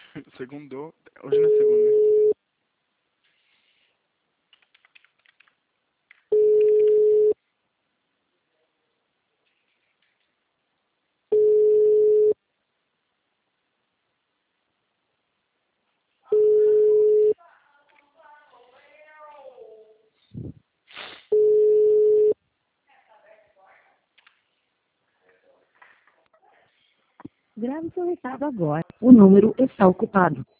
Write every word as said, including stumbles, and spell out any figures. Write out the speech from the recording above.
Segundo. Hoje não é segunda. Grave seu recado agora. O número está ocupado.